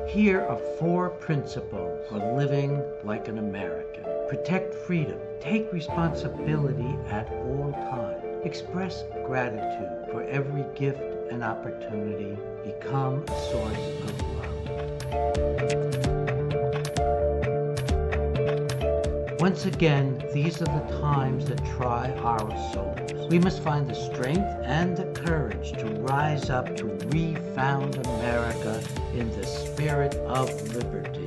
Here are 4 principles for living like an American. Protect freedom. Take responsibility at all times. Express gratitude for every gift and opportunity. Become a source of love. Once again, these are the times that try our souls. We must find the strength and the courage to rise up to refound America in the spirit of liberty.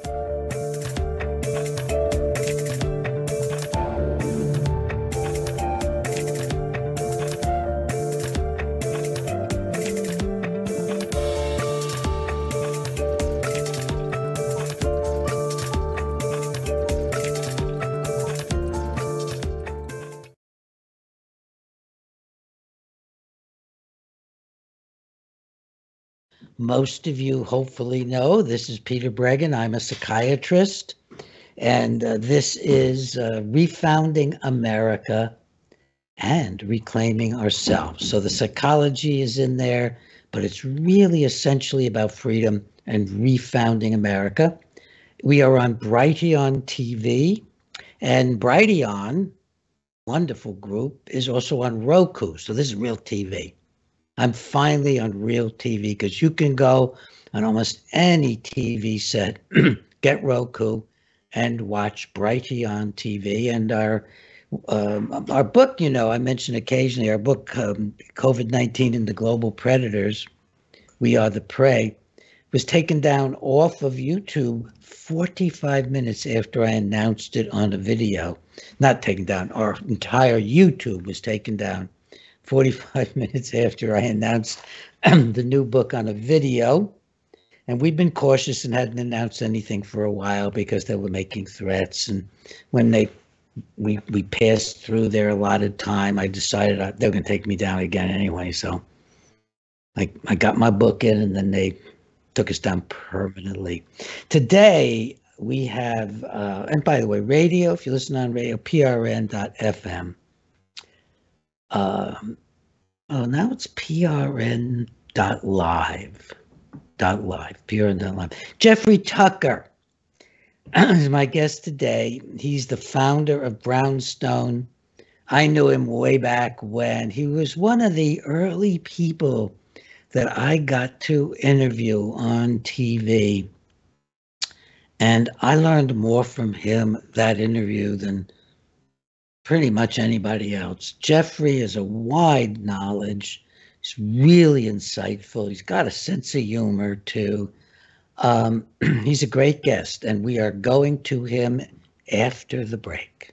Most of you hopefully know this is Peter Breggin. I'm a psychiatrist, and this is Refounding America and Reclaiming Ourselves. So the psychology is in there, but it's really essentially about freedom and refounding America. We are on Brighteon TV, and Brighteon, wonderful group, is also on Roku. So this is real TV. I'm finally on real TV because you can go on almost any TV set, get Roku, and watch Brighteon TV. And our book, you know, I mentioned occasionally, our book, COVID-19 and the Global Predators, We Are the Prey, was taken down off of YouTube 45 minutes after I announced it on a video. Not taken down, our entire YouTube was taken down 45 minutes after I announced the new book on a video. And we've been cautious and hadn't announced anything for a while because they were making threats. And when we passed through their allotted time, I decided they were going to take me down again anyway. So I got my book in, and then they took us down permanently. Today, we have, and by the way, radio, if you listen on radio, prn.fm. Now it's prn.live. PRN.live. Jeffrey Tucker is my guest today. He's the founder of Brownstone. I knew him way back when. He was one of the early people that I got to interview on TV. And I learned more from him that interview than pretty much anybody else. Jeffrey is a wide knowledge. He's really insightful. He's got a sense of humor too. He's a great guest, and we are going to him after the break.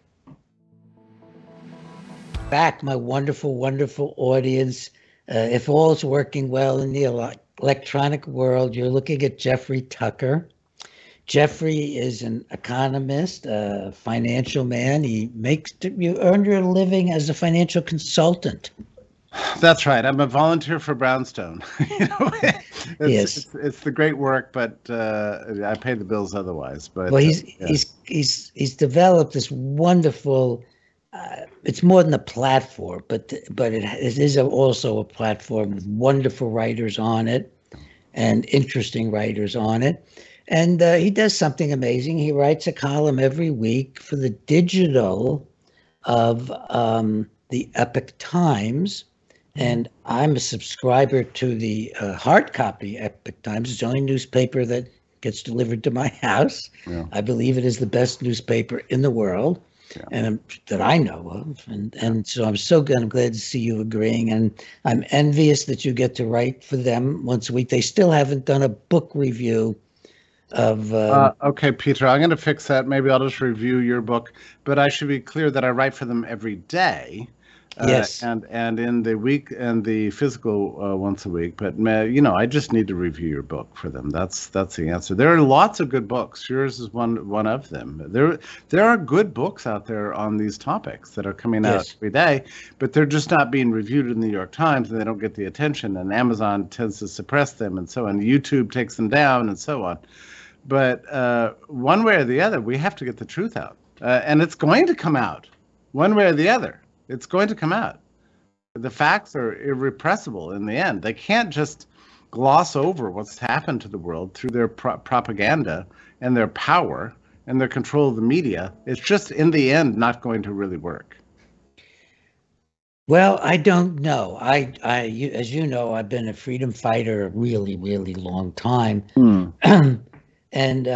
Back, my wonderful, wonderful audience. If all's working well in the electronic world, you're looking at Jeffrey Tucker. Jeffrey is an economist, a financial man. You earn your living as a financial consultant. That's right. I'm a volunteer for Brownstone. Yes, it's the great work, but I pay the bills otherwise. But well, he's developed this wonderful. It's more than a platform, but it is also a platform with wonderful writers on it, and interesting writers on it. And he does something amazing. He writes a column every week for the digital of the Epoch Times. And I'm a subscriber to the hard copy Epoch Times. It's the only newspaper that gets delivered to my house. Yeah. I believe it is the best newspaper in the world, and that I know of. And so I'm so good. I'm glad to see you agreeing. And I'm envious that you get to write for them once a week. They still haven't done a book review of okay, Peter, I'm going to fix that. Maybe I'll just review your book, but I should be clear that I write for them every day. Yes, and in the week and the physical once a week. But I just need to review your book for them. That's the answer. There are lots of good books. Yours is one of them. There are good books out there on these topics that are coming out every day, but they're just not being reviewed in the New York Times, and they don't get the attention. And Amazon tends to suppress them, and so on. YouTube takes them down, and so on. But one way or the other, we have to get the truth out, and it's going to come out one way or the other. It's going to come out. The facts are irrepressible in the end. They can't just gloss over what's happened to the world through their propaganda and their power and their control of the media, it's just in the end not going to really work. Well, I don't know. As you know, I've been a freedom fighter a really, really long time. And,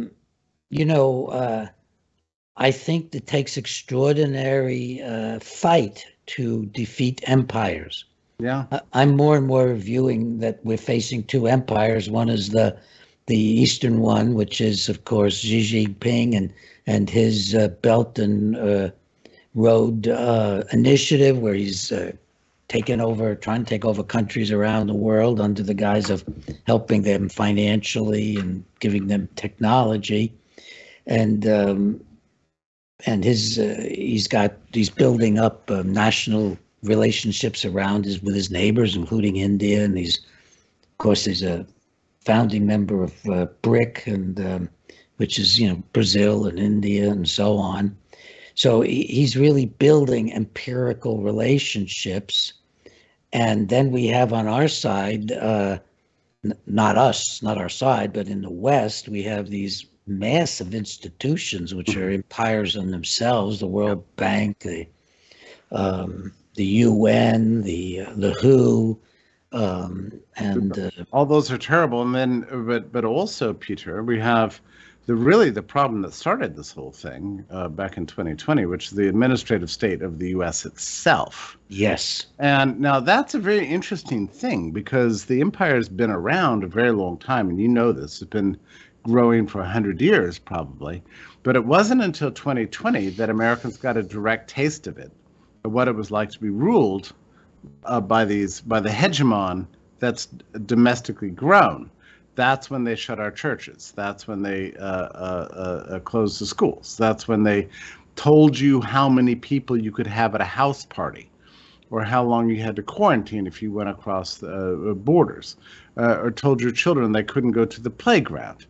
I think it takes extraordinary fight to defeat empires. Yeah. I'm more and more viewing that we're facing two empires. One is the Eastern one, which is, of course, Xi Jinping and his Belt and Road initiative, where he's trying to take over countries around the world under the guise of helping them financially and giving them technology, and he's building up national relationships with his neighbors, including India, and he's a founding member of BRIC, and which is Brazil and India and so on. So he's really building empirical relationships. And then we have on our side, not our side, but in the West, we have these massive institutions which are empires in themselves: the World Bank, the UN, the WHO, and all those are terrible. And then, but also, Peter, we have the problem that started this whole thing back in 2020, which is the administrative state of the U.S. itself. Yes. And now that's a very interesting thing, because the empire has been around a very long time, and this. It's been growing for 100 years probably. But it wasn't until 2020 that Americans got a direct taste of it, of what it was like to be ruled by the hegemon that's domestically grown. That's when they shut our churches. That's when they closed the schools. That's when they told you how many people you could have at a house party, or how long you had to quarantine if you went across the borders, or told your children they couldn't go to the playground.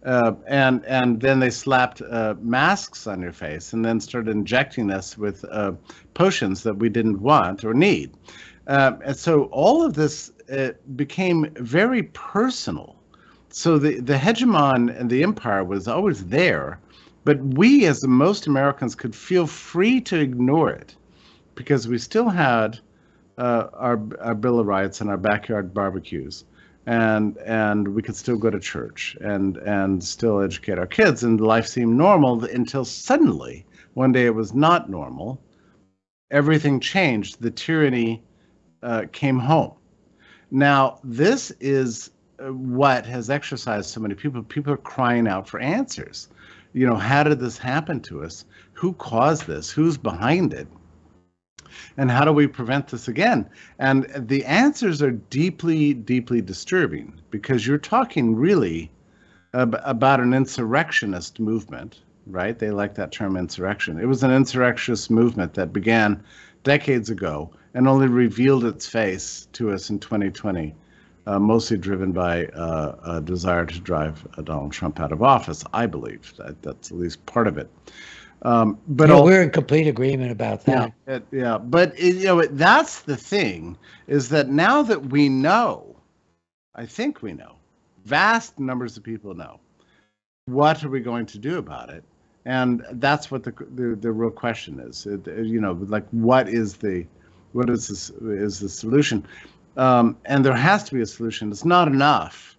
And then they slapped masks on your face, and then started injecting us with potions that we didn't want or need. And so all of this became very personal. So the hegemon and the empire was always there, but we, as most Americans, could feel free to ignore it, because we still had our Bill of Rights and our backyard barbecues, and we could still go to church and still educate our kids, and life seemed normal until suddenly one day it was not normal. Everything changed. The tyranny came home. Now, this is what has exercised so many people. People are crying out for answers. How did this happen to us? Who caused this? Who's behind it? And how do we prevent this again? And the answers are deeply, deeply disturbing, because you're talking really about an insurrectionist movement, right? They like that term, insurrection. It was an insurrectionist movement that began decades ago and only revealed its face to us in 2020. Mostly driven by a desire to drive Donald Trump out of office, I believe. That's at least part of it. But we're in complete agreement about that. Yeah, but that's the thing, is that now that we know, I think we know, vast numbers of people know, what are we going to do about it? And that's what the real question is. Like, what is the solution? And there has to be a solution. It's not enough,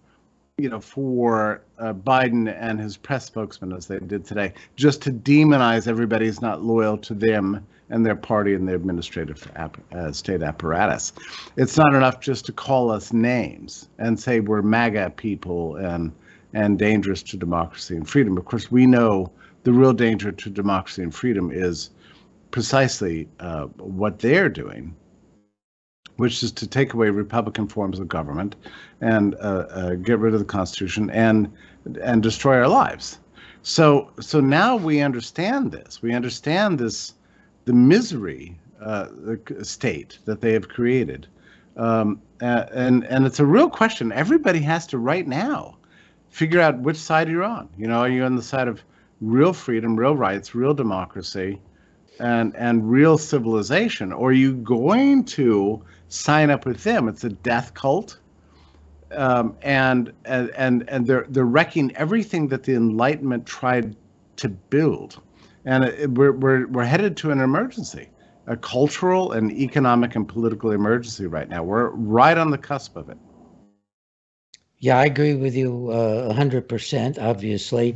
for Biden and his press spokesman, as they did today, just to demonize everybody who's not loyal to them and their party and their administrative state apparatus. It's not enough just to call us names and say we're MAGA people and dangerous to democracy and freedom. Of course, we know the real danger to democracy and freedom is precisely what they're doing, which is to take away Republican forms of government and get rid of the Constitution and destroy our lives. So now we understand this. We understand the misery state that they have created, and it's a real question. Everybody has to right now figure out which side you're on. Are you on the side of real freedom, real rights, real democracy, and real civilization, or are you going to sign up with them? It's a death cult. and they're wrecking everything that the Enlightenment tried to build, and we're headed to an emergency, a cultural and economic and political emergency right now. We're right on the cusp of it. Yeah, I agree with you 100%, obviously.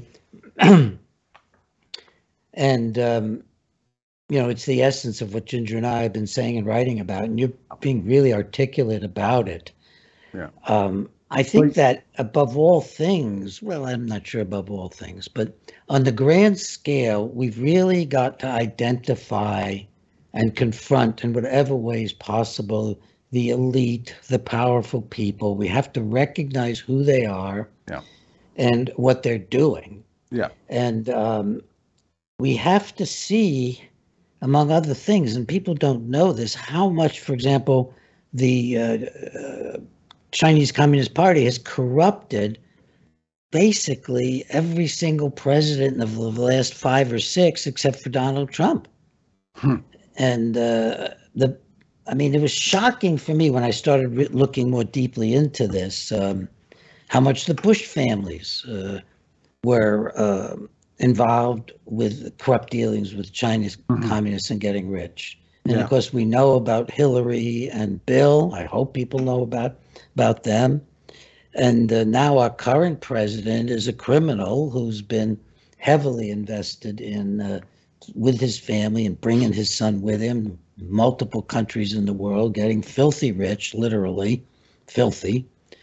And, it's the essence of what Ginger and I have been saying and writing about, and you're being really articulate about it. Yeah. I think that above all things, well, I'm not sure above all things, but on the grand scale, we've really got to identify and confront in whatever ways possible the elite, the powerful people. We have to recognize who they are and what they're doing. Yeah. And we have to see, among other things, and people don't know this, how much, for example, the Chinese Communist Party has corrupted basically every single president of the last 5 or 6, except for Donald Trump. And it was shocking for me when I started looking more deeply into this, how much the Bush families were involved with corrupt dealings with Chinese communists and getting rich. And of course, we know about Hillary and Bill. I hope people know about them. And now our current president is a criminal who's been heavily invested in with his family and bringing his son with him, multiple countries in the world, getting filthy rich, literally filthy.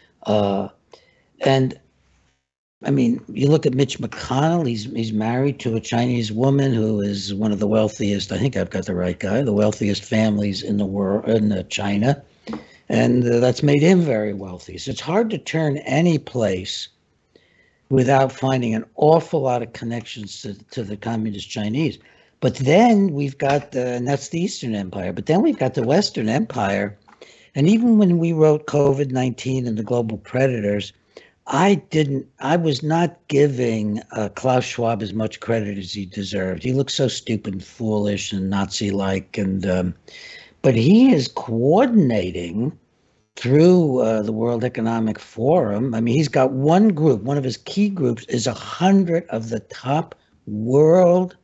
And I mean, you look at Mitch McConnell, he's married to a Chinese woman who is one of the wealthiest, I think I've got the right guy, the wealthiest families in the world, in China. And that's made him very wealthy. So it's hard to turn any place without finding an awful lot of connections to the communist Chinese. But then we've got, and that's the Eastern Empire, but then we've got the Western Empire. And even when we wrote COVID-19 and the global predators, I was not giving Klaus Schwab as much credit as he deserved. He looks so stupid and foolish and Nazi-like, but he is coordinating through the World Economic Forum. I mean, he's got one group. One of his key groups is 100 of the top world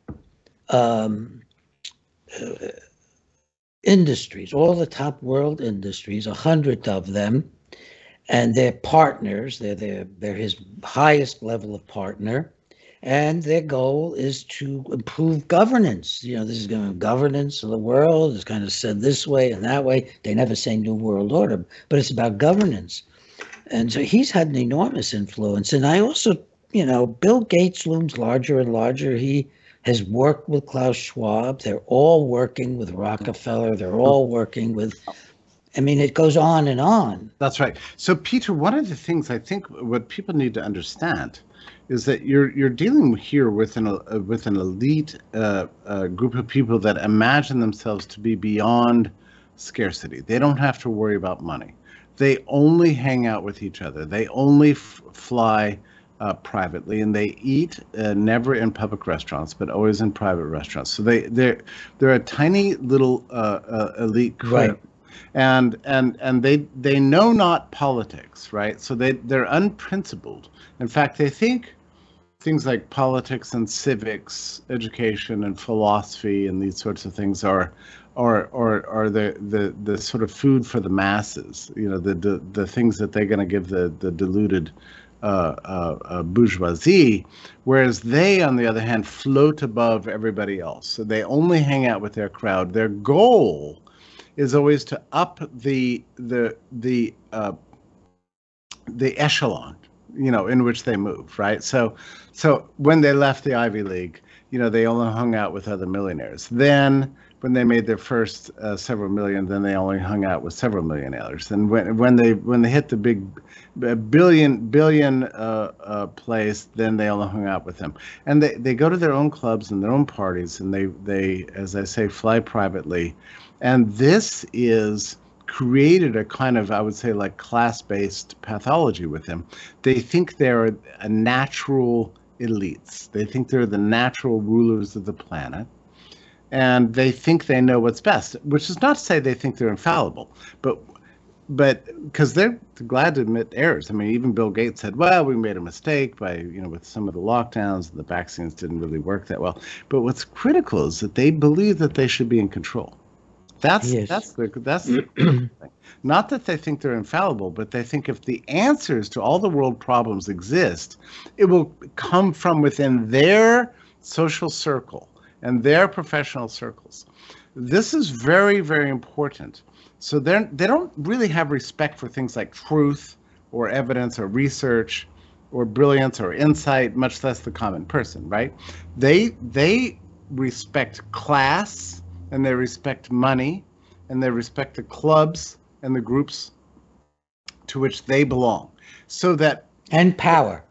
industries, all the top world industries, 100 of them. And they're partners. They're his highest level of partner, and their goal is to improve governance. This is going to governance of the world. It's kind of said this way and that way. They never say New World Order, but it's about governance. And so he's had an enormous influence. And I also, Bill Gates looms larger and larger. He has worked with Klaus Schwab. They're all working with Rockefeller. They're all working with. I mean, it goes on and on. That's right. So, Peter, one of the things I think what people need to understand is that you're dealing here with an elite group of people that imagine themselves to be beyond scarcity. They don't have to worry about money. They only hang out with each other. They only fly privately, and they eat never in public restaurants, but always in private restaurants. So they're a tiny little elite group. Right. And they know not politics, right? So they're unprincipled. In fact, they think things like politics and civics, education and philosophy and these sorts of things are the sort of food for the masses. The things that they're going to give the deluded bourgeoisie, whereas they, on the other hand, float above everybody else. So they only hang out with their crowd. Their goal is always to up the echelon, in which they move, right? So when they left the Ivy League, they only hung out with other millionaires. Then when they made their first several million, then they only hung out with several millionaires. And when they hit the big billion place, then they only hung out with them. And they go to their own clubs and their own parties, and they as I say, fly privately. And this is created a kind of, I would say, like class-based pathology with them. They think they're a natural elites. They think they're the natural rulers of the planet. And they think they know what's best, which is not to say they think they're infallible. But but because they're glad to admit errors. I mean, even Bill Gates said, well, we made a mistake by, with some of the lockdowns, the vaccines didn't really work that well. But what's critical is that they believe that they should be in control. That's the thing. Not that they think they're infallible, but they think if the answers to all the world problems exist, it will come from within their social circle and their professional circles. This is very, very important. So they don't really have respect for things like truth or evidence or research or brilliance or insight, much less the common person, right? They respect class, and they respect money, and they respect the clubs and the groups to which they belong. So that and power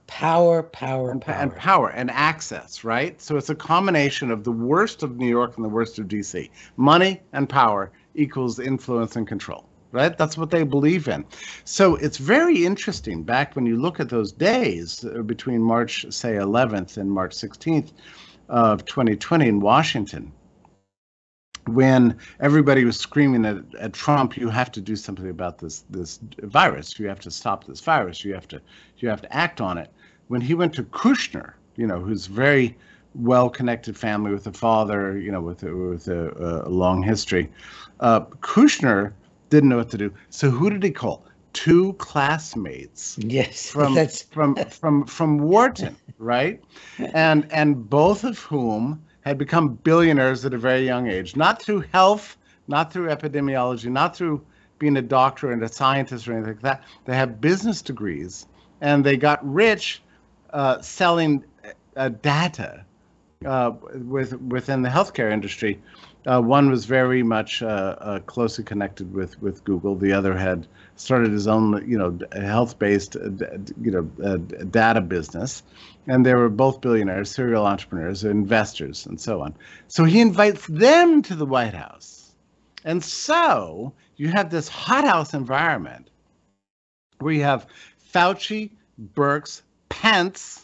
and access, right? So it's a combination of the worst of New York and the worst of DC. Money and power equals influence and control, right? That's what they believe in. So it's very interesting back when you look at those days between March, say, 11th and March 16th of 2020 in Washington, when everybody was screaming at Trump, you have to do something about this virus. You have to stop this virus. You have to act on it. When he went to Kushner, who's very well-connected family with a father, with a long history, Kushner didn't know what to do. So who did he call? Two classmates. Yes, from Wharton, right? And both of whom had become billionaires at a very young age, not through health, not through epidemiology, not through being a doctor and a scientist or anything like that. They have business degrees, and they got rich selling data within the healthcare industry. One was very much closely connected with Google. The other had started his own, health-based, data business. And they were both billionaires, serial entrepreneurs, investors, and so on. So he invites them to the White House. And so you have this hothouse environment where you have Fauci, Birx, Pence,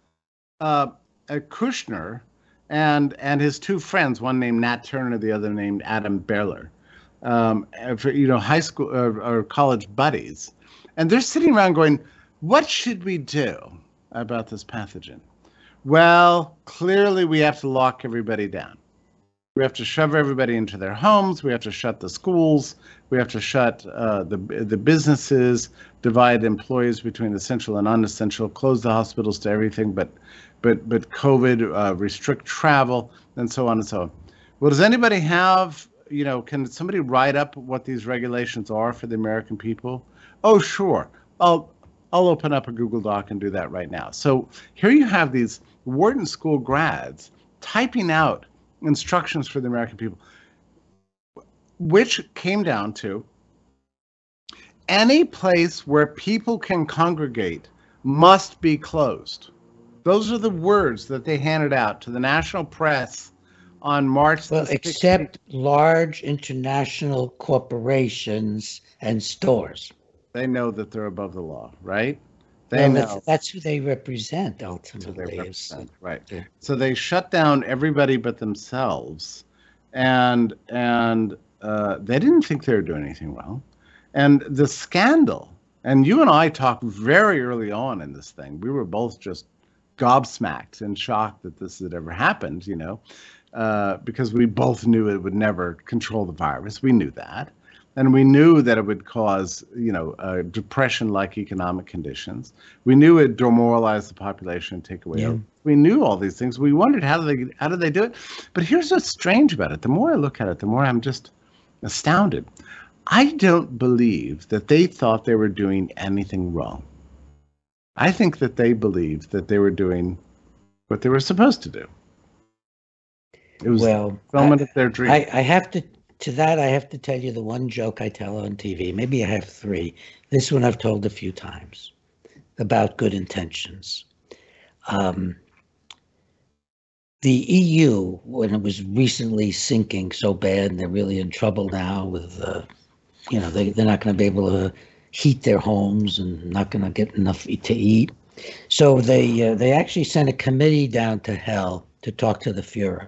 Kushner, and his two friends, one named Nat Turner, the other named Adam Berler, high school or college buddies. And they're sitting around going, what should we do about this pathogen? Well, clearly we have to lock everybody down. We have to shove everybody into their homes. We have to shut the schools. We have to shut the businesses, divide employees between essential and unessential, close the hospitals to everything but COVID, restrict travel, and so on and so on. Well, does anybody have, can somebody write up what these regulations are for the American people? Oh, sure. I'll open up a Google Doc and do that right now. So here you have these Wharton School grads typing out instructions for the American people, which came down to any place where people can congregate must be closed. Those are the words that they handed out to the national press on March the 16th. Except large international corporations and stores. They know that they're above the law, right? They know. That's who they represent, ultimately. Right. Yeah. So they shut down everybody but themselves, and they didn't think they were doing anything wrong. And the scandal, and you and I talked very early on in this thing. We were both just gobsmacked and shocked that this had ever happened, because we both knew it would never control the virus. We knew that. And we knew that it would cause, depression-like economic conditions. We knew it demoralized the population, take away. Yeah. We knew all these things. We wondered how did they do it? But here's what's strange about it. The more I look at it, the more I'm just astounded. I don't believe that they thought they were doing anything wrong. I think that they believed that they were doing what they were supposed to do. It was the fulfillment of their dream. To that, I have to tell you the one joke I tell on TV. Maybe I have three. This one I've told a few times about good intentions. The EU, when it was recently sinking so bad, and they're really in trouble now with, they're not going to be able to heat their homes and not going to get enough to eat. So they actually sent a committee down to hell to talk to the Fuhrer.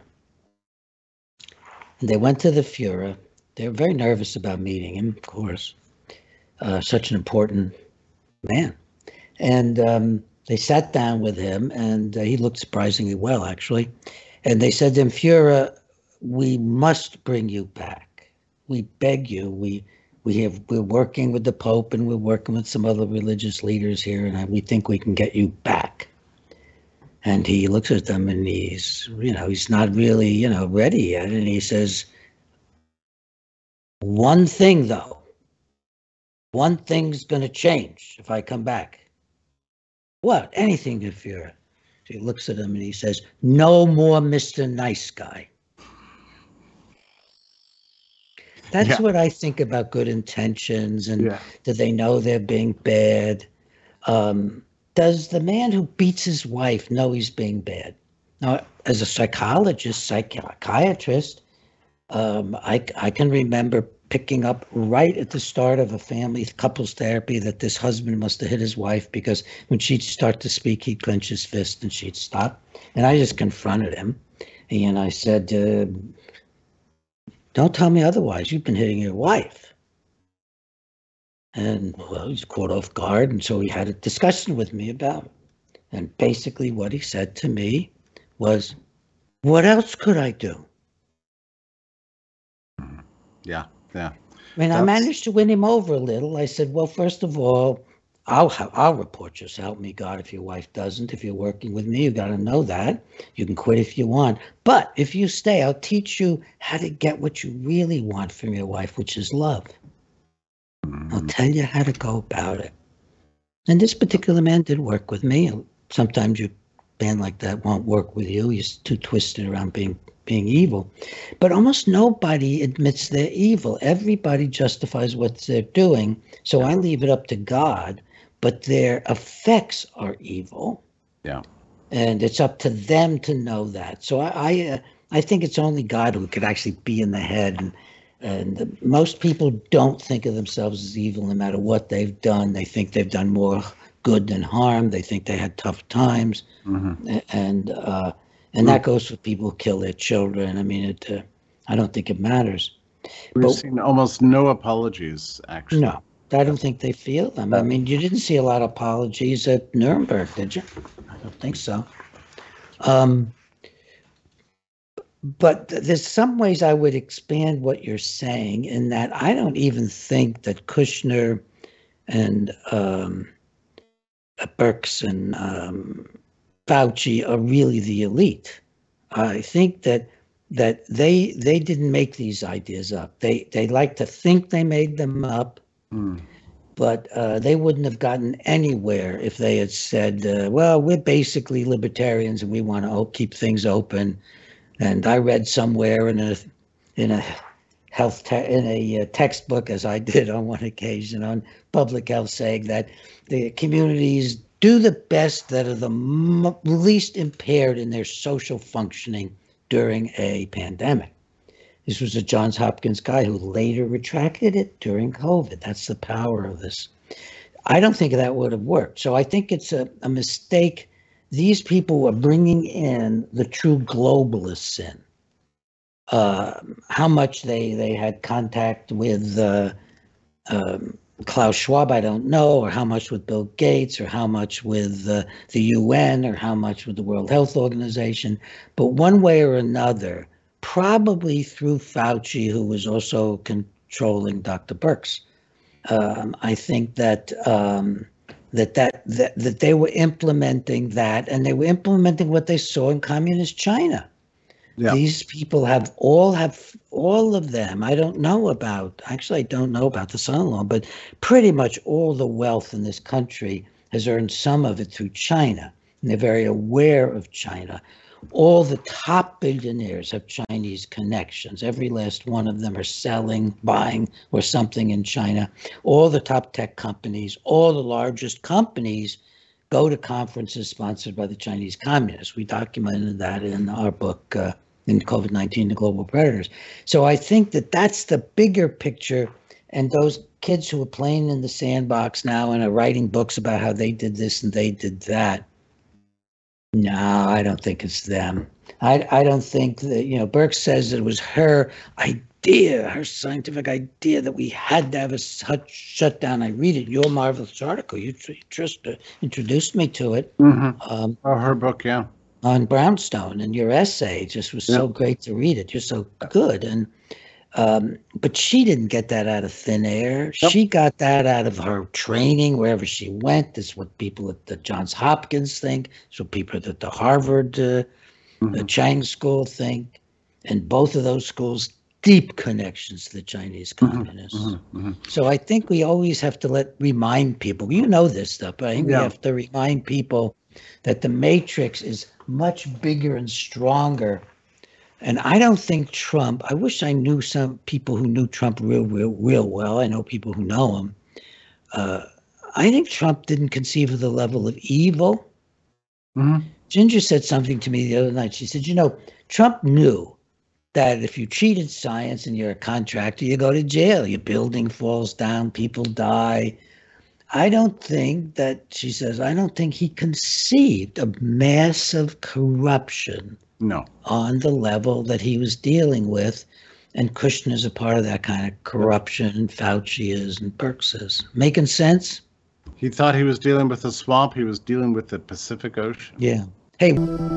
And they went to the Fuhrer. They were very nervous about meeting him, of course. such an important man. And they sat down with him, and he looked surprisingly well, actually. And they said to him, Führer, we must bring you back. We beg you. We're working with the Pope, and we're working with some other religious leaders here, and we think we can get you back. And he looks at them, and he's not really, ready yet. And he says, one thing, though, one thing's going to change if I come back. What? Anything, good Führer. So he looks at him and he says, no more Mr. Nice Guy. That's what I think about good intentions, and do they know they're being bad? Does the man who beats his wife know he's being bad? Now, as a psychiatrist, I can remember picking up right at the start of a family couples therapy that this husband must have hit his wife, because when she'd start to speak, he'd clench his fist and she'd stop. And I just confronted him, and I said, don't tell me otherwise. You've been hitting your wife. And, well, he's caught off guard, and so he had a discussion with me about it. And basically what he said to me was, what else could I do? Yeah. I mean, I managed to win him over a little. I said, well, first of all, I'll report you. So help me God if your wife doesn't. If you're working with me, you got to know that. You can quit if you want. But if you stay, I'll teach you how to get what you really want from your wife, which is love. I'll tell you how to go about it. And this particular man did work with me. Sometimes your man like that won't work with you. He's too twisted around being evil. But almost nobody admits they're evil. Everybody justifies what they're doing. So I leave it up to God, but their effects are evil. Yeah. And it's up to them to know that. So I think it's only God who could actually be in the head. And most people don't think of themselves as evil no matter what they've done. They think they've done more good than harm. They think they had tough times. And that goes for people who kill their children. I mean, I don't think it matters. We've seen almost no apologies, actually. No, I don't think they feel them. I mean, you didn't see a lot of apologies at Nuremberg, did you? I don't think so. But there's some ways I would expand what you're saying, in that I don't even think that Kushner and Birx and Fauci are really the elite. I think that they didn't make these ideas up. They like to think they made them up, but they wouldn't have gotten anywhere if they had said, well, we're basically libertarians and we want to keep things open. And I read somewhere in a textbook, as I did on one occasion on public health, saying that the communities do the best that are the least impaired in their social functioning during a pandemic. This was a Johns Hopkins guy who later retracted it during COVID. That's the power of this. I don't think that would have worked. So I think it's a mistake. These people were bringing in the true globalist sin. How much they had contact with Klaus Schwab, I don't know, or how much with Bill Gates, or how much with the UN, or how much with the World Health Organization. But one way or another, probably through Fauci, who was also controlling Dr. Birx, I think that they were implementing that, and they were implementing what they saw in communist China. Yeah. These people all of them. I don't know about the son-in-law, but pretty much all the wealth in this country has earned some of it through China. And they're very aware of China. All the top billionaires have Chinese connections. Every last one of them are selling, buying, or something in China. All the top tech companies, all the largest companies go to conferences sponsored by the Chinese communists. We documented that in our book, in COVID-19, The Global Predators. So I think that that's the bigger picture. And those kids who are playing in the sandbox now and are writing books about how they did this and they did that, no, I don't think it's them. I don't think that, Birx says it was her. I idea, her scientific idea that we had to have a shutdown. I read it, your marvelous article. You just introduced me to it. Her book, yeah. On Brownstone, and your essay just was so great to read it. You're so good. And but she didn't get that out of thin air. Yep. She got that out of her training wherever she went. This is what people at the Johns Hopkins think. It's what people at the Harvard Chang School think. And both of those schools, deep connections to the Chinese communists. So I think we always have to remind people, you know this stuff, but I think we have to remind people that the matrix is much bigger and stronger. And I don't think Trump, I wish I knew some people who knew Trump real well. I know people who know him. I think Trump didn't conceive of the level of evil. Ginger said something to me the other night. She said, Trump knew that if you cheated science and you're a contractor, you go to jail. Your building falls down, people die. I don't think he conceived of massive corruption on the level that he was dealing with. And Kushner's a part of that kind of corruption, and Fauci is, and Birx is. Making sense? He thought he was dealing with a swamp. He was dealing with the Pacific Ocean. Yeah. Hey.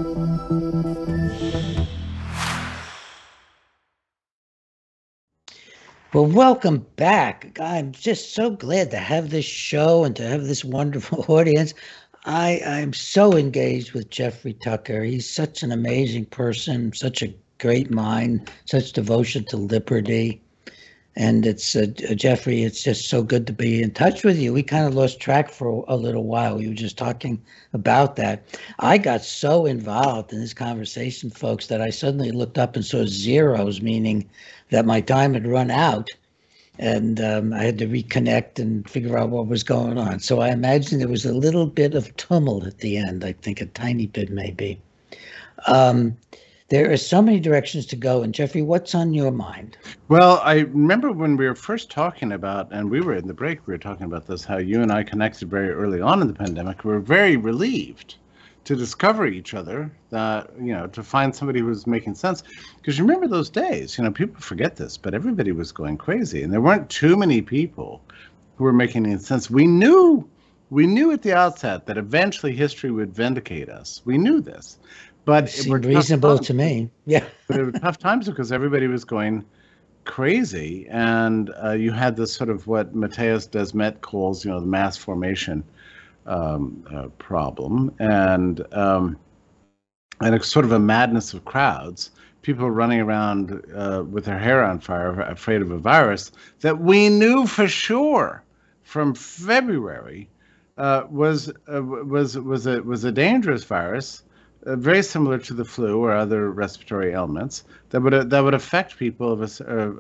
Well, welcome back. I'm just so glad to have this show and to have this wonderful audience. I'm so engaged with Jeffrey Tucker. He's such an amazing person, such a great mind, such devotion to liberty. And it's Jeffrey, it's just so good to be in touch with you. We kind of lost track for a little while. We were just talking about that. I got so involved in this conversation, folks, that I suddenly looked up and saw zeros, meaning that my time had run out. And I had to reconnect and figure out what was going on. So I imagine there was a little bit of tumult at the end. I think a tiny bit maybe. There are so many directions to go. And Jeffrey, what's on your mind? Well, I remember when we were first talking about, and we were in the break, we were talking about this, how you and I connected very early on in the pandemic. We were very relieved to discover each other, that, to find somebody who was making sense. Because you remember those days, people forget this, but everybody was going crazy. And there weren't too many people who were making any sense. We knew at the outset that eventually history would vindicate us. We knew this. But it seemed reasonable to me. Yeah. But it was tough times because everybody was going crazy. And you had this sort of what Matthias Desmet calls, the mass formation problem, and a sort of a madness of crowds. People running around with their hair on fire, afraid of a virus that we knew for sure from February was a dangerous virus. Very similar to the flu or other respiratory ailments that would affect people of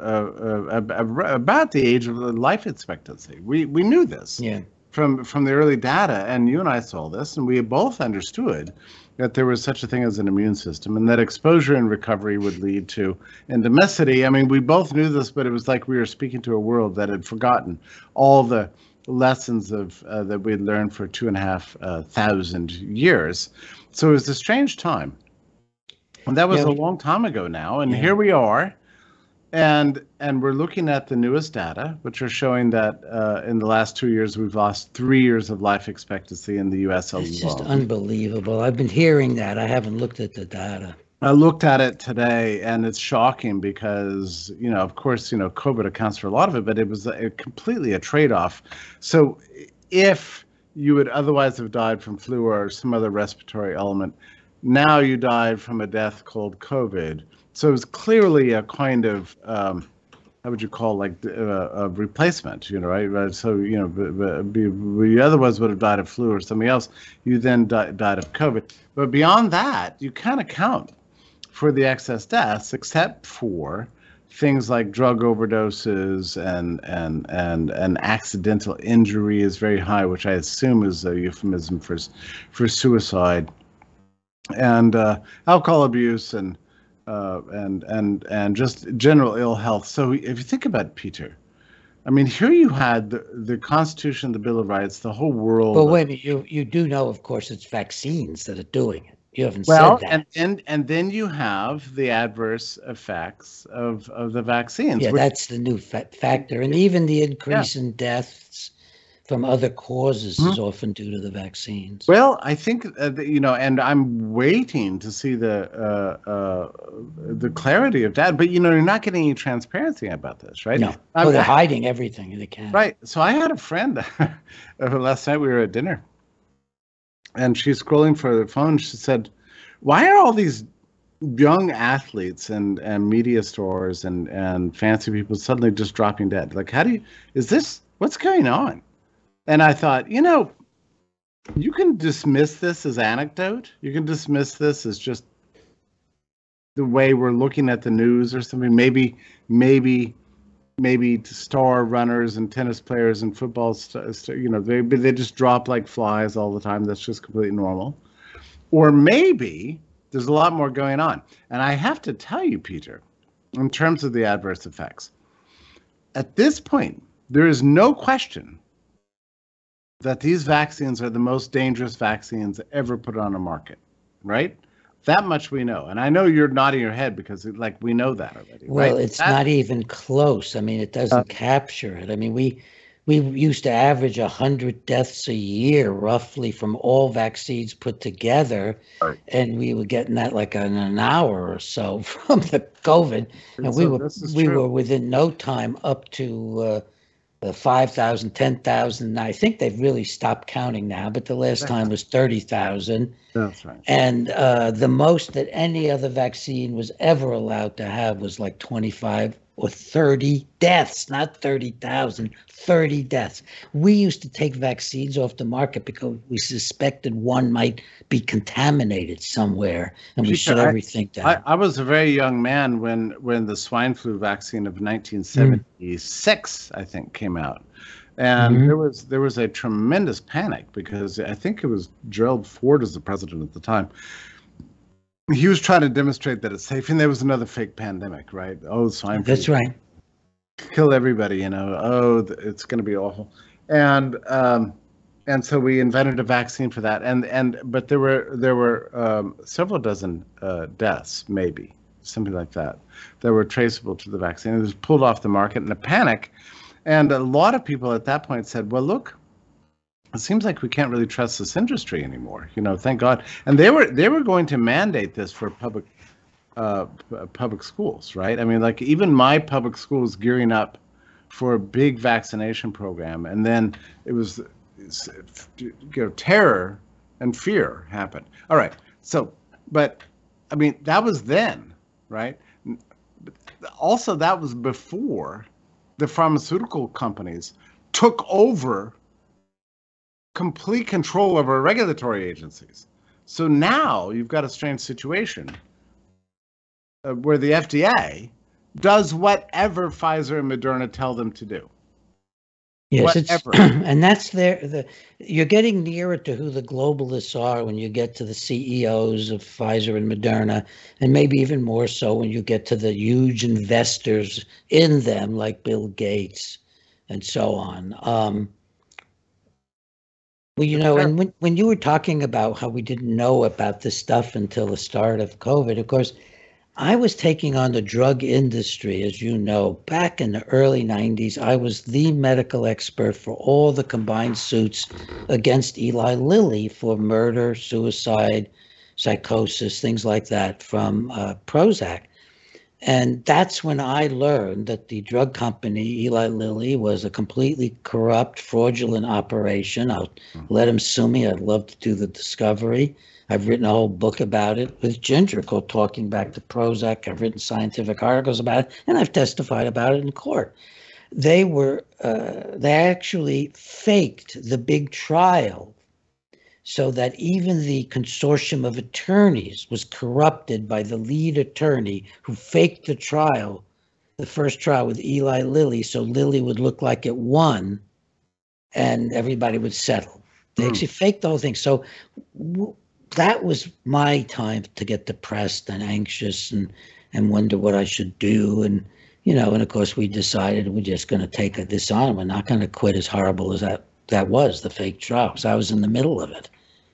about the age of life expectancy. We knew this from the early data, and you and I saw this, and we both understood that there was such a thing as an immune system, and that exposure and recovery would lead to endemicity. I mean, we both knew this, but it was like we were speaking to a world that had forgotten all the lessons of that we had learned for 2,500 years. So it was a strange time, and that was a long time ago now. And here we are, and we're looking at the newest data, which are showing that in the last 2 years we've lost 3 years of life expectancy in the U.S. alone. It's just unbelievable. I've been hearing that. I haven't looked at the data. I looked at it today, and it's shocking because, of course, COVID accounts for a lot of it, but it was completely a trade-off. So if you would otherwise have died from flu or some other respiratory element, now you died from a death called COVID. So it was clearly a kind of, how would you call, a replacement, right? So, we otherwise would have died of flu or something else. You then died of COVID. But beyond that, you can't account for the excess deaths, except for things like drug overdoses and accidental injury is very high, which I assume is a euphemism for suicide, and alcohol abuse and just general ill health. So if you think about it, Peter, I mean, here you had the Constitution, the Bill of Rights, the whole world. But wait a minute, you do know, of course, it's vaccines that are doing it. You haven't Well, said that. and then you have the adverse effects of the vaccines, Yeah, which that's the new factor. And even the yeah. increase in deaths from other causes Mhm. is often due to the vaccines. Well, I think and I'm waiting to see the clarity of that. But you're not getting any transparency about this, right? No. Oh, they're hiding everything they can. Right. So I had a friend last night. We were at dinner, and she's scrolling for the phone. She said, "Why are all these young athletes and media stars and fancy people suddenly just dropping dead? Like, what's going on?" And I thought, you can dismiss this as anecdote. You can dismiss this as just the way we're looking at the news or something. Maybe star runners and tennis players and football, they just drop like flies all the time. That's just completely normal. Or maybe there's a lot more going on. And I have to tell you, Peter, in terms of the adverse effects, at this point, there is no question that these vaccines are the most dangerous vaccines ever put on a market, right? That much we know. And I know you're nodding your head because we know that already. Well, right? it's not even close. I mean, it doesn't capture it. I mean, we used to average 100 deaths a year, roughly, from all vaccines put together, Right. and we were getting that like in an hour or so from the COVID, and we were within no time up to 5,000, 10,000. I think they've really stopped counting now, but the last time was 30,000. That's right. And the most that any other vaccine was ever allowed to have was like 25 or 30 deaths, not 30,000, 30 deaths. We used to take vaccines off the market because we suspected one might be contaminated somewhere, and we shut everything down. I was a very young man when the swine flu vaccine of 1976, I think, came out. And there was a tremendous panic because I think it was Gerald Ford as the president at the time. He was trying to demonstrate that it's safe, and there was another fake pandemic, right? Oh, swine flu. That's right. Kill everybody, Oh, it's going to be awful. And so we invented a vaccine for that. But there were several dozen deaths, maybe something like that were traceable to the vaccine. It was pulled off the market in a panic. And a lot of people at that point said, well, look, it seems like we can't really trust this industry anymore. Thank God. And they were going to mandate this for public schools, right? I mean, like even my public school is gearing up for a big vaccination program. And then it was, terror and fear happened. All right. So, but I mean, that was then, right? Also, that was before the pharmaceutical companies took over complete control over regulatory agencies. So now you've got a strange situation where the FDA does whatever Pfizer and Moderna tell them to do. Yes, and that's you're getting nearer to who the globalists are when you get to the CEOs of Pfizer and Moderna, and maybe even more so when you get to the huge investors in them like Bill Gates and so on. And when you were talking about how we didn't know about this stuff until the start of COVID, of course, I was taking on the drug industry, as you know, back in the early 90s. I was the medical expert for all the combined suits against Eli Lilly for murder, suicide, psychosis, things like that from Prozac. And that's when I learned that the drug company, Eli Lilly, was a completely corrupt, fraudulent operation. I'll let him sue me. I'd love to do the discovery. I've written a whole book about it with Ginger called Talking Back to Prozac. I've written scientific articles about it, and I've testified about it in court. They actually faked the big trial so that even the consortium of attorneys was corrupted by the lead attorney who faked the trial, the first trial with Eli Lilly, so Lilly would look like it won and everybody would settle. They actually faked the whole thing. So that was my time to get depressed and anxious and wonder what I should do. And, and of course we decided we're just going to take this on. We're not going to quit as horrible as that was, the fake trial, because I was in the middle of it.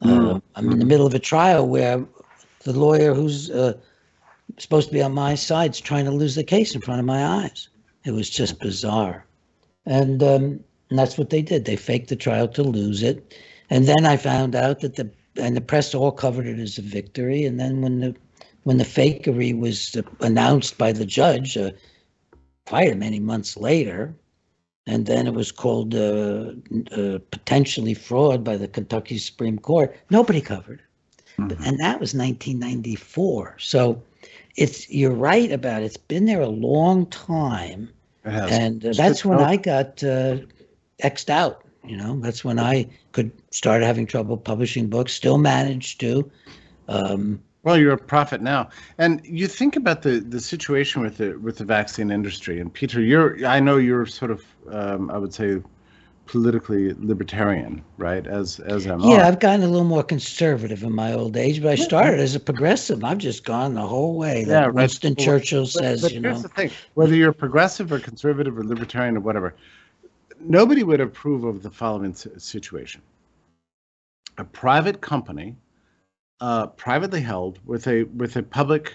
I'm in the middle of a trial where the lawyer who's supposed to be on my side is trying to lose the case in front of my eyes. It was just bizarre. And that's what they did. They faked the trial to lose it. And then I found out that the press all covered it as a victory. And then when the fakery was announced by the judge quite many months later, and then it was called potentially fraud by the Kentucky Supreme Court, nobody covered it. Mm-hmm. And that was 1994. So you're right about it. It's been there a long time. And that's when I got X'd out. That's when I could start having trouble publishing books, still managed to. Well, you're a prophet now. And you think about the situation with the vaccine industry. And Peter, I know you're sort of, I would say, politically libertarian, right? As am I. Yeah, I've gotten a little more conservative in my old age, but I started as a progressive. I've just gone the whole way. Like right. Winston Churchill says, but here's the thing. Whether you're progressive or conservative or libertarian or whatever, nobody would approve of the following situation. A private company, privately held with a public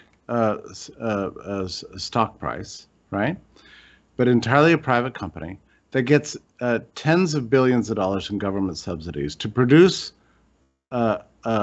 stock price, right? But entirely a private company that gets tens of billions of dollars in government subsidies to produce a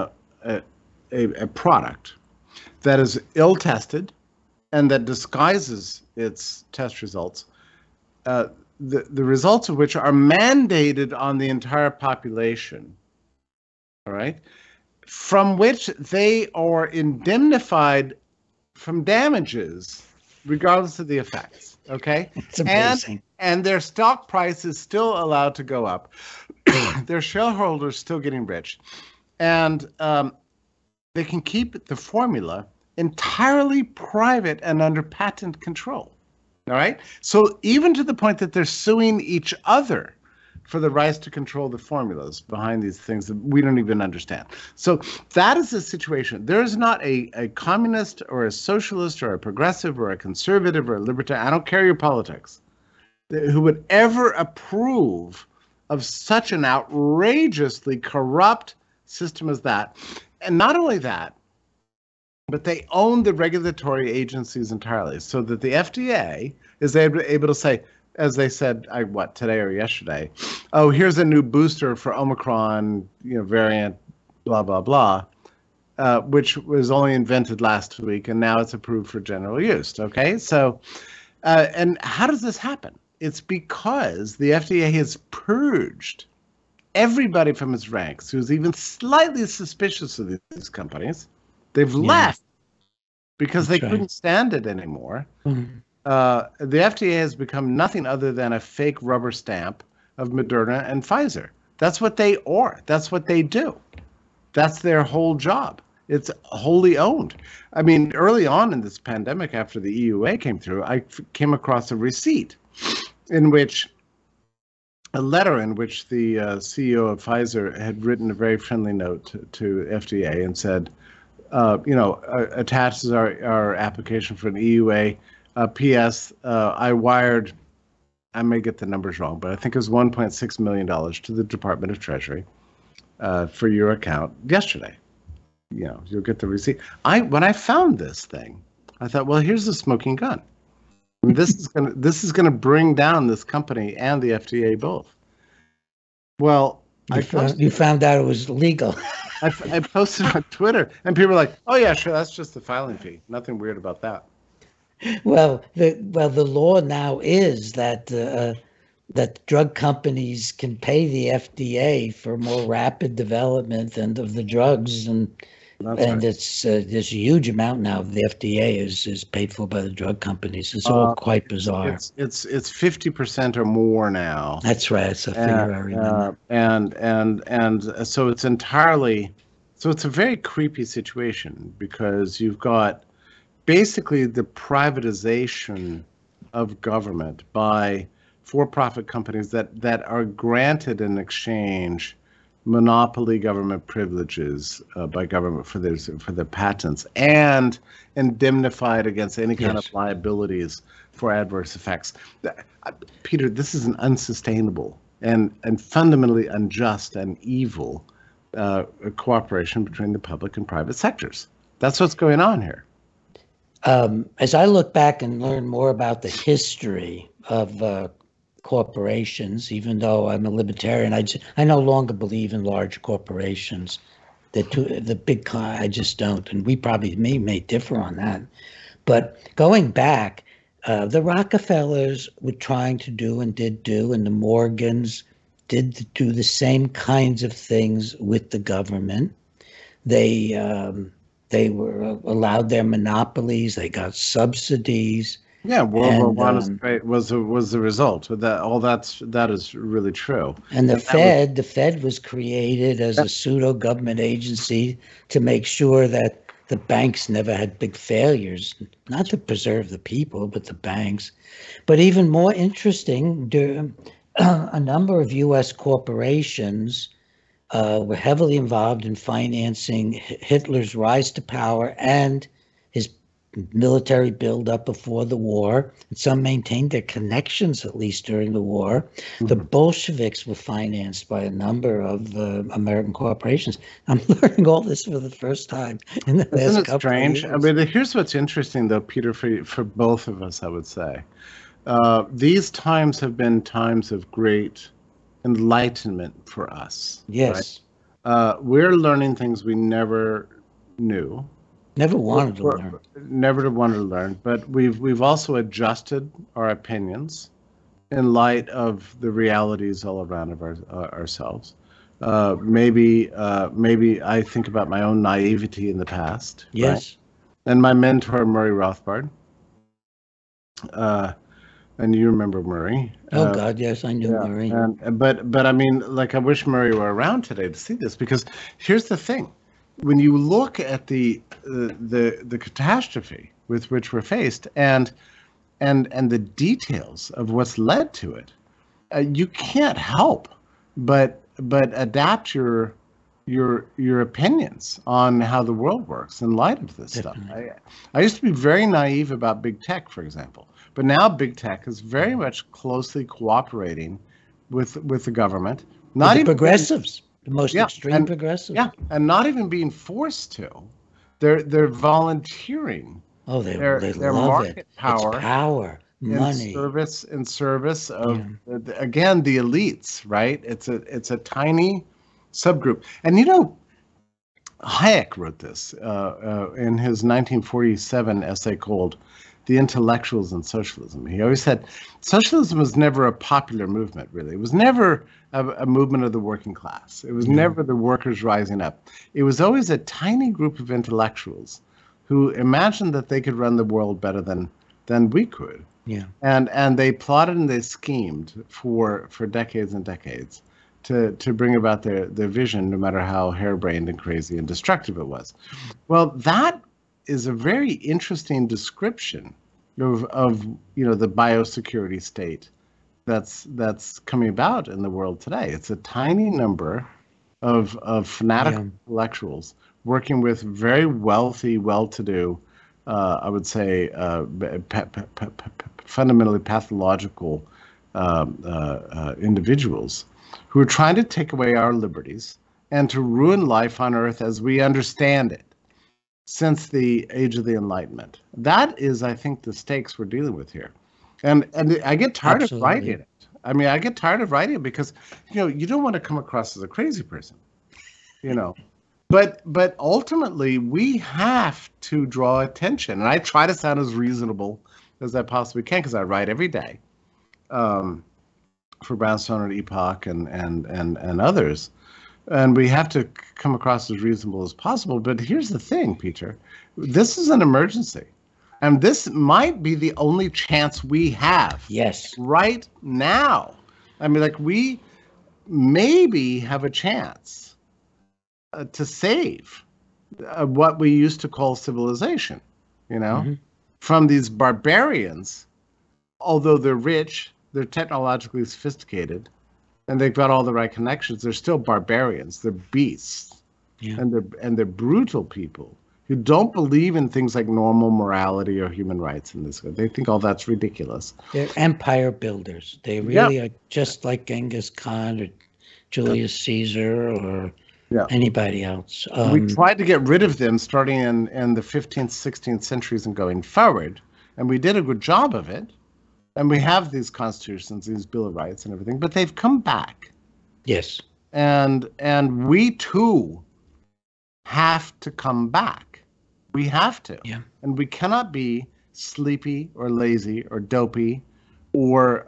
product that is ill-tested and that disguises its test results, the results of which are mandated on the entire population, all right, from which they are indemnified from damages regardless of the effects, okay? It's amazing. And their stock price is still allowed to go up. Their shareholders still getting rich. And they can keep the formula entirely private and under patent control, all right? So even to the point that they're suing each other for the rights to control the formulas behind these things that we don't even understand. So that is the situation. There is not a communist or a socialist or a progressive or a conservative or a libertarian, I don't care your politics, who would ever approve of such an outrageously corrupt system as that. And not only that, but they own the regulatory agencies entirely, so that the FDA is able to say, as they said, today or yesterday, oh, here's a new booster for Omicron, variant, blah, blah, blah, which was only invented last week, and now it's approved for general use, okay? So, and how does this happen? It's because the FDA has purged everybody from its ranks who's even slightly suspicious of these companies. They've left because they couldn't stand it anymore. Mm-hmm. The FDA has become nothing other than a fake rubber stamp of Moderna and Pfizer. That's what they are. That's what they do. That's their whole job. It's wholly owned. I mean, early on in this pandemic, after the EUA came through, I came across a receipt a letter in which the CEO of Pfizer had written a very friendly note to FDA and said, attaches our application for an EUA. P.S. I wired, I may get the numbers wrong, but I think it was $1.6 million to the Department of Treasury for your account yesterday. You'll get the receipt. When I found this thing, I thought, well, here's the smoking gun. I mean, this is gonna bring down this company and the FDA both. Well, you found out it was legal. I posted on Twitter, and people were like, "Oh yeah, sure, that's just the filing fee. Nothing weird about that." Well, the law now is that that drug companies can pay the FDA for more rapid development of the drugs, and it's there's a huge amount now of the FDA is paid for by the drug companies. It's all quite bizarre. It's 50% or more now. That's right. It's a figure I remember. And so it's entirely, so it's a very creepy situation because you've got basically the privatization of government by for-profit companies that are granted in exchange monopoly government privileges by government for their patents and indemnified against any kind of liabilities for adverse effects. Peter, this is an unsustainable and fundamentally unjust and evil cooperation between the public and private sectors. That's what's going on here. As I look back and learn more about the history of corporations, even though I'm a libertarian, I no longer believe in large corporations. I just don't, and we probably may differ on that. But going back, the Rockefellers were trying to do and did do, and the Morgans did do the same kinds of things with the government. They were allowed their monopolies. They got subsidies. Yeah, World War I was the result. That is really true. And the Fed was created as a pseudo government agency to make sure that the banks never had big failures, not to preserve the people, but the banks. But even more interesting, a number of U.S. corporations were heavily involved in financing Hitler's rise to power and his military buildup before the war. And some maintained their connections, at least during the war. Mm-hmm. The Bolsheviks were financed by a number of American corporations. I'm learning all this for the first time in the last couple strange? of years. I mean, here's what's interesting, though, Peter, for both of us, I would say. These times have been times of great enlightenment for us. Yes. Right? We're learning things we never knew. Never wanted to learn. Never wanted to learn, but we've also adjusted our opinions in light of the realities all around of ourselves. Maybe I think about my own naivety in the past. Yes. Right? And my mentor, Murray Rothbard. And you remember Murray. Oh, God, yes, I knew Murray. But I mean, like, I wish Murray were around today to see this, because here's the thing. When you look at the catastrophe with which we're faced and the details of what's led to it, you can't help but adapt your opinions on how the world works in light of this stuff. I used to be very naive about big tech, for example, but now big tech is very much closely cooperating with the government, not even progressives. The most extreme progressive. Yeah, and not even being forced to. They're volunteering. Oh, they their love market it. power. It's power, money. In service of again the elites, right? It's a tiny subgroup. And Hayek wrote this in his 1947 essay called "The Intellectuals and Socialism." He always said socialism was never a popular movement, really. It was never a movement of the working class. It was never the workers rising up. It was always a tiny group of intellectuals who imagined that they could run the world better than we could. Yeah. And they plotted and they schemed for decades and decades to bring about their vision, no matter how harebrained and crazy and destructive it was. Well, that is a very interesting description of the biosecurity state that's coming about in the world today. It's a tiny number of fanatical intellectuals working with very wealthy, well-to-do, I would say, fundamentally pathological individuals who are trying to take away our liberties and to ruin life on Earth as we understand it since the age of the Enlightenment. That is, I think, the stakes we're dealing with here. And I get tired of writing it. I mean, I get tired of writing it because, you don't want to come across as a crazy person, But ultimately, we have to draw attention. And I try to sound as reasonable as I possibly can because I write every day for Brownstone and Epoch and others. And we have to come across as reasonable as possible. But here's the thing, Peter. This is an emergency. And this might be the only chance we have. Yes. Right now. I mean, we maybe have a chance to save what we used to call civilization, from these barbarians. Although they're rich, they're technologically sophisticated, and they've got all the right connections, they're still barbarians. They're beasts. Yeah. And they're brutal people who don't believe in things like normal morality or human rights in this. They think all that's ridiculous. They're empire builders. They really are just like Genghis Khan or Julius Caesar or Yeah. anybody else. We tried to get rid of them starting in the 15th, 16th centuries and going forward, and we did a good job of it. And we have these constitutions, these Bill of Rights and everything, but they've come back. Yes. And we too have to come back. We have to. Yeah. And we cannot be sleepy or lazy or dopey or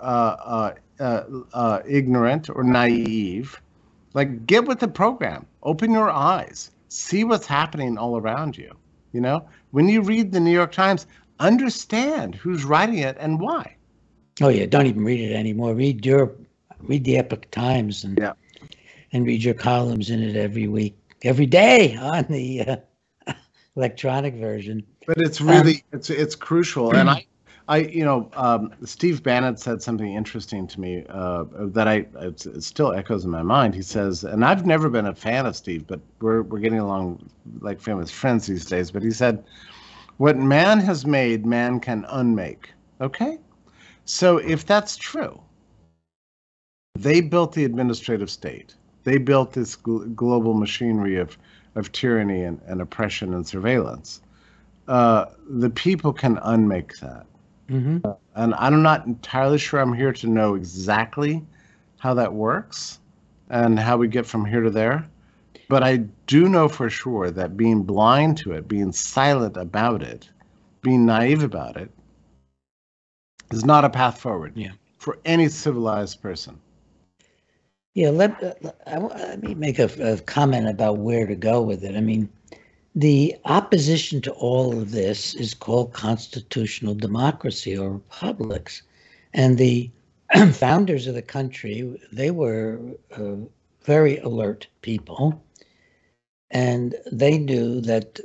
ignorant or naive. Like, get with the program. Open your eyes. See what's happening all around you. You know, when you read the New York Times, understand who's writing it and why. Oh yeah, don't even read it anymore. Read the Epoch Times and read your columns in it every week, every day on the electronic version. But it's really it's crucial, and Steve Bannon said something interesting to me that it still echoes in my mind. He says, and I've never been a fan of Steve, but we're getting along like famous friends these days. But he said, "What man has made, man can unmake." Okay. So if that's true, they built the administrative state. They built this global machinery of tyranny and oppression and surveillance. The people can unmake that. Mm-hmm. And I'm not entirely sure I'm here to know exactly how that works and how we get from here to there. But I do know for sure that being blind to it, being silent about it, being naive about it, is not a path forward for any civilized person. Yeah, let me make a comment about where to go with it. I mean, the opposition to all of this is called constitutional democracy or republics. And the founders of the country, they were very alert people. And they knew that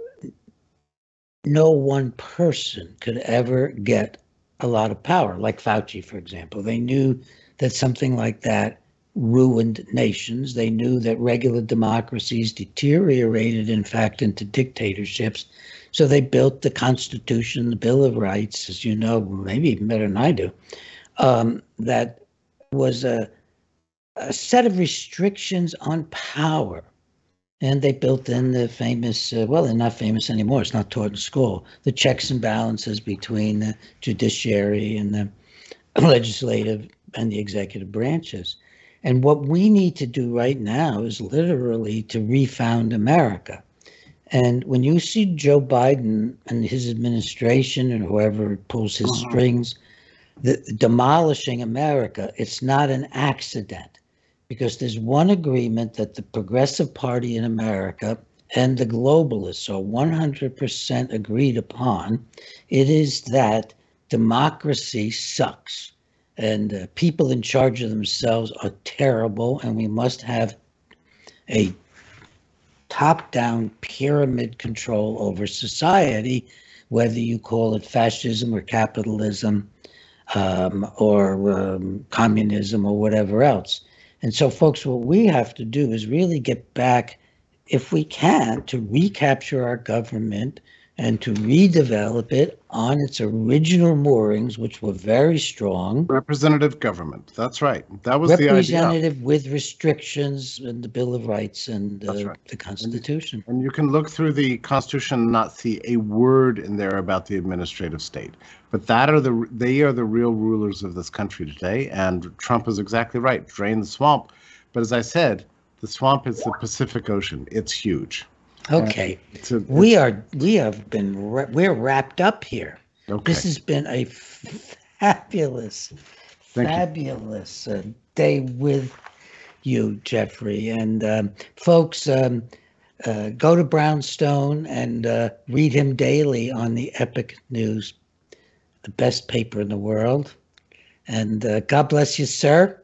no one person could ever get a lot of power, like Fauci, for example. They knew that something like that ruined nations. They knew that regular democracies deteriorated, in fact, into dictatorships. So they built the Constitution, the Bill of Rights, as you know, maybe even better than I do, that was a set of restrictions on power. And they built in the famous, well, they're not famous anymore. It's not taught in school. The checks and balances between the judiciary and the legislative and the executive branches. And what we need to do right now is literally to refound America. And when you see Joe Biden and his administration and whoever pulls his strings, demolishing America, it's not an accident. Because there's one agreement that the Progressive Party in America and the globalists are 100% agreed upon. It is that democracy sucks and people in charge of themselves are terrible, and we must have a top-down pyramid control over society, whether you call it fascism or capitalism or communism or whatever else. And so, folks, what we have to do is really get back, if we can, to recapture our government and to redevelop it on its original moorings, which were very strong. Representative government. That's right. That was the idea. Representative with restrictions and the Bill of Rights and the Constitution. And you can look through the Constitution and not see a word in there about the administrative state. But they are the real rulers of this country today. And Trump is exactly right. Drain the swamp. But as I said, the swamp is the Pacific Ocean. It's huge. Okay, we're wrapped up here. Okay. This has been a fabulous day with you, Jeffrey. And folks, go to Brownstone and read him daily on the Epoch News, the best paper in the world. And God bless you, sir.